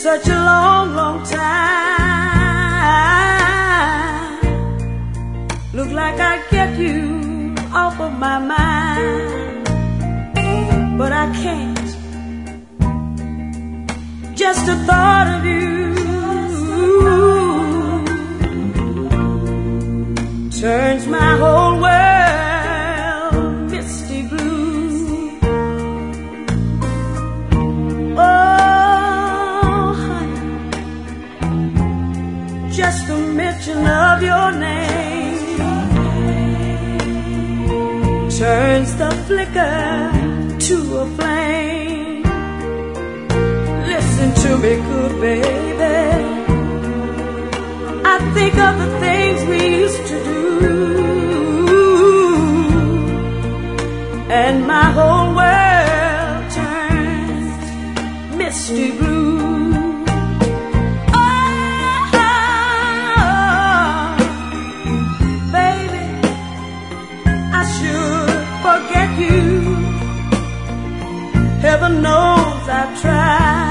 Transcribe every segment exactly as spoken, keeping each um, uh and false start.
such a long, long time. Look like I'd get you off of my mind, but I can't. Just the thought of you turns my whole world misty blue. Oh, honey, just the mention of your name turns the flicker to a flame. Listen to me good, baby. I think of the things we used to do, and my whole world turns misty blue. Oh, baby, I should forget you. Heaven knows I've tried.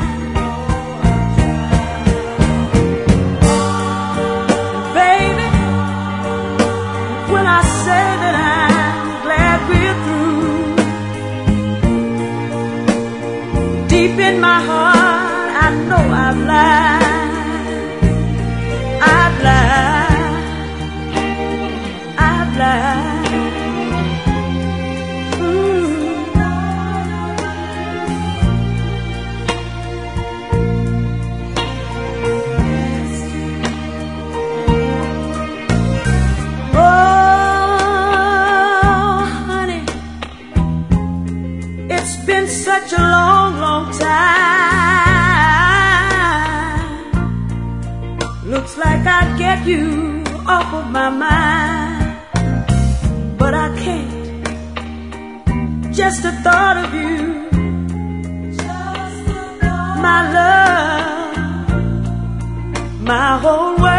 Deep in my heart, I know I've lied. I've lied. I've lied. Mm. Oh, honey, it's been such a long, long time. Looks like I'd get you off of my mind, but I can't. Just the thought of you, my love, my whole world